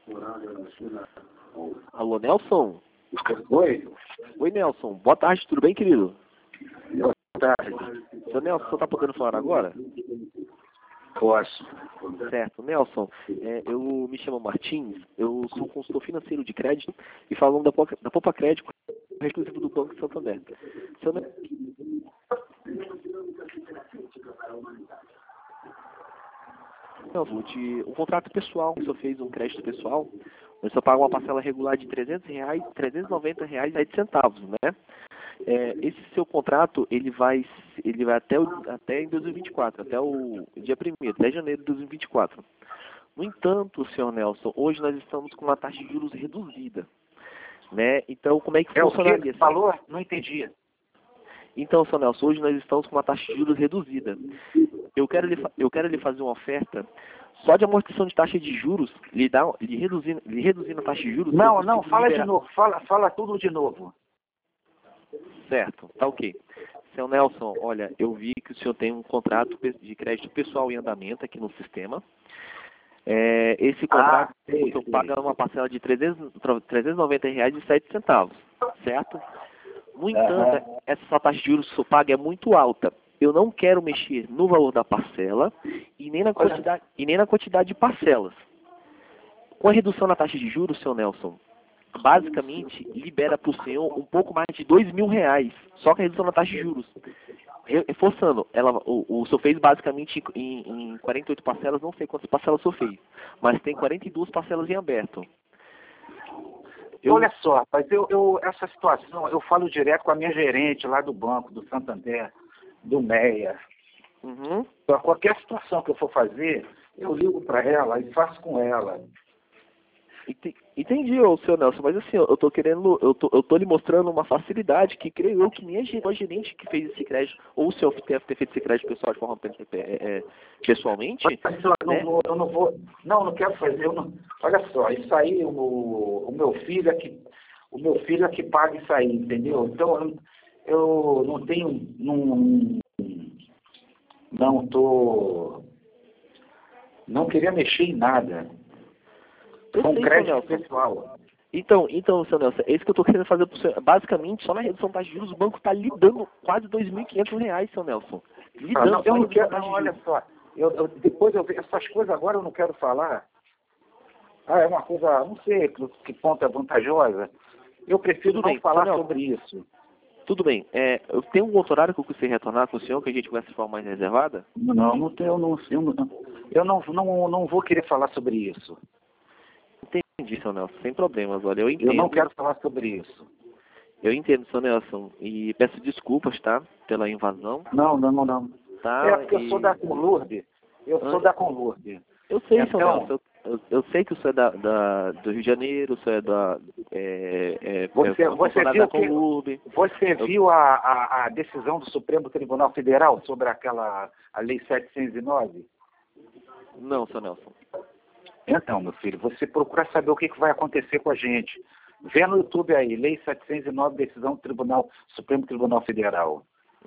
Alô, Nelson? Oi, Oi, Nelson. Boa tarde, tudo bem, querido? boa tarde. Seu Nelson, você tá podendo falar agora? Posso. Certo. Nelson, eu me chamo Martins, eu sou consultor financeiro de crédito e falo da Poupa Crédito, exclusivo do Banco Santander. Seu Nelson, um contrato pessoal, o senhor fez um crédito pessoal, o senhor paga uma parcela regular de R$300, R$390,07, né? Esse seu contrato, ele vai até em 2024, até o dia 1º, até janeiro de 2024. No entanto, senhor Nelson, hoje nós estamos com uma taxa de juros reduzida, né? Então, como é que funcionaria? O que falou? Não entendi. Então, senhor Nelson, hoje nós estamos com uma taxa de juros reduzida. Eu quero lhe fazer uma oferta só de amortização de taxa de juros, lhe reduzindo a taxa de juros. Não, fala de novo, fala tudo de novo. Certo, tá ok. Seu Nelson, olha, eu vi que o senhor tem um contrato de crédito pessoal em andamento aqui no sistema. Esse contrato, o senhor paga uma parcela de R$390,07, certo? No entanto, essa sua taxa de juros que o senhor paga é muito alta. Eu não quero mexer no valor da parcela e nem na quantidade de parcelas. Com a redução na taxa de juros, seu Nelson, basicamente libera para o senhor um pouco mais de R$2.000, só com a redução na taxa de juros. Reforçando, o senhor fez basicamente em 48 parcelas, não sei quantas parcelas o senhor fez, mas tem 42 parcelas em aberto. Olha só, rapaz, essa situação, eu falo direto com a minha gerente lá do banco, do Santander, do Meia. Para qualquer situação que eu for fazer, eu ligo para ela e faço com ela. Entendi, seu Nelson, mas assim, eu tô lhe mostrando uma facilidade que creio eu que nem a gerente que fez esse crédito, ou o senhor deve ter feito esse crédito pessoal de forma pessoalmente. Mas, né? Não quero fazer, olha só, isso aí, o meu filho é que paga isso aí, entendeu? Então, eu não tenho, não queria mexer em nada. Com crédito pessoal. Então, seu Nelson, é isso que eu estou querendo fazer para o senhor. Basicamente, só na redução da taxa de juros, o banco está lhe dando quase R$2.500, seu Nelson. Eu não quero, olha só. Depois eu vejo essas coisas agora, eu não quero falar. É uma coisa, não sei que ponto é vantajosa. Eu prefiro não falar sobre isso. Tudo bem. Eu tenho um outro horário que eu consigo retornar com o senhor, que a gente conversa de forma mais reservada? Não tenho, eu não vou querer falar sobre isso. Entendi, seu Nelson, sem problemas, olha, eu entendo. Eu não quero falar sobre isso. Eu entendo, seu Nelson, e peço desculpas, tá, pela invasão. Não. Tá, porque eu sou da Conlurb. Sou da Conlurb. Eu sei, seu Nelson, eu sei que o senhor é do Rio de Janeiro, o senhor é Você viu a decisão do Supremo Tribunal Federal sobre a Lei 709? Não, seu Nelson. Então, meu filho, você procura saber o que vai acontecer com a gente. Vê no YouTube aí, Lei 709, decisão do Supremo Tribunal Federal.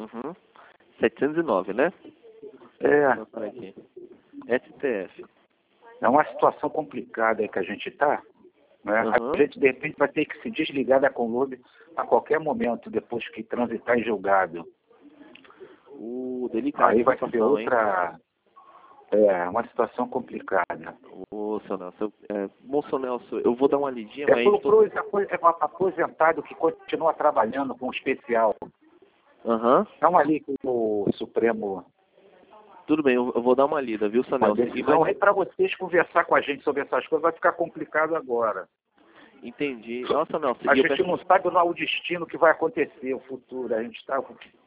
709, né? Aqui. STF. É uma situação complicada aí que a gente está. Né? A gente, de repente, vai ter que se desligar da Conlurb a qualquer momento, depois que transitar em julgado. Delicado. Aí vai ser outra... uma situação complicada. Seu Nelson, bom, seu Nelson, eu vou dar uma lidinha, mas... É um aposentado que continua trabalhando com o especial. Estão ali com o Supremo. Tudo bem, eu vou dar uma lida, viu, seu Nelson? Então, aí para vocês conversar com a gente sobre essas coisas vai ficar complicado agora. Entendi. Nossa, Nelson. A gente não sabe o destino que vai acontecer, o futuro. A gente está...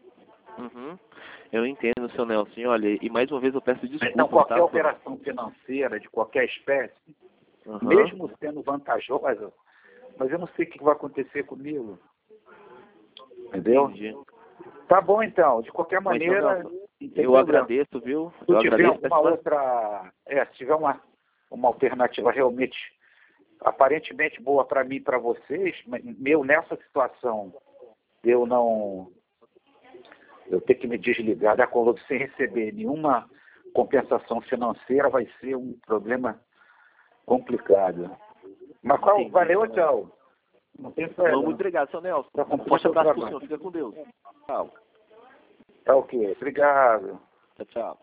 Eu entendo, seu Nelson. Olha, e mais uma vez eu peço desculpas. Então, qualquer operação financeira de qualquer espécie, mesmo sendo vantajosa, mas eu não sei o que vai acontecer comigo. Entendeu? Entendi. Tá bom, então. De qualquer maneira... Eu agradeço, viu? Se tiver alguma outra... se tiver uma alternativa realmente aparentemente boa para mim e para vocês, nessa situação, eu ter que me desligar da Conlurb sem receber nenhuma compensação financeira vai ser um problema complicado. Mas qual? Valeu, tchau. Não tem problema. Muito obrigado, seu Nelson. Um forte abraço pro senhor. Fica com Deus. Tchau. Tá ok. Obrigado. Tchau, tchau.